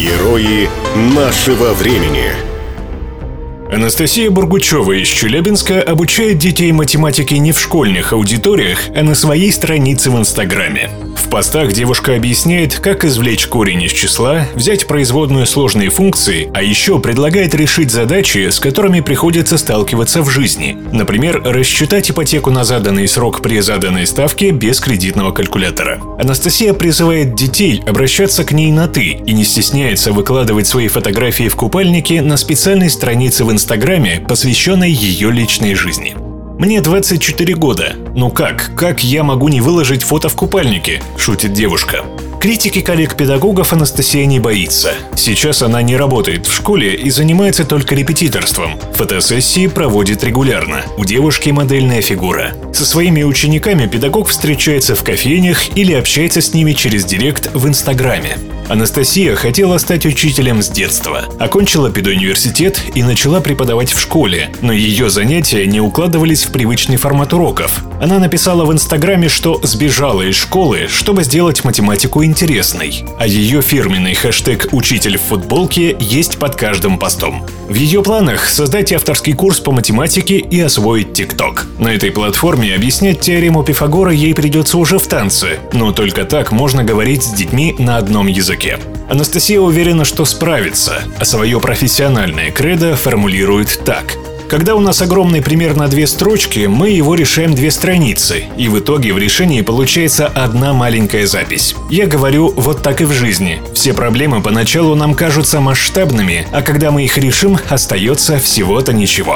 Герои нашего времени. Анастасия Бургучева из Челябинска обучает детей математике не в школьных аудиториях, а на своей странице в Инстаграме. В постах девушка объясняет, как извлечь корень из числа, взять производную сложные функции, а еще предлагает решить задачи, с которыми приходится сталкиваться в жизни. Например, рассчитать ипотеку на заданный срок при заданной ставке без кредитного калькулятора. Анастасия призывает детей обращаться к ней на «ты» и не стесняется выкладывать свои фотографии в купальнике на специальной странице в Инстаграме, посвященной ее личной жизни. «Мне 24 года. Ну как я могу не выложить фото в купальнике?» – шутит девушка. Критики коллег-педагогов Анастасия не боится. Сейчас она не работает в школе и занимается только репетиторством. Фотосессии проводит регулярно. У девушки модельная фигура. Со своими учениками педагог встречается в кофейнях или общается с ними через директ в Инстаграме. Анастасия хотела стать учителем с детства. Окончила педуниверситет и начала преподавать в школе, но ее занятия не укладывались в привычный формат уроков. Она написала в Инстаграме, что сбежала из школы, чтобы сделать математику интересной. А ее фирменный хэштег «Учитель в футболке» есть под каждым постом. В ее планах создать авторский курс по математике и освоить ТикТок. На этой платформе объяснять теорему Пифагора ей придется уже в танце, но только так можно говорить с детьми на одном языке. Анастасия уверена, что справится, а свое профессиональное кредо формулирует так: «Когда у нас огромный пример на 2 строчки, мы его решаем 2 страницы, и в итоге в решении получается одна маленькая запись. Я говорю, вот так и в жизни. Все проблемы поначалу нам кажутся масштабными, а когда мы их решим, остается всего-то ничего».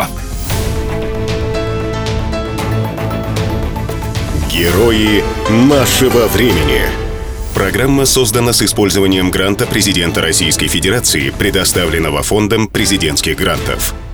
Герои нашего времени. Программа создана с использованием гранта президента Российской Федерации, предоставленного Фондом президентских грантов.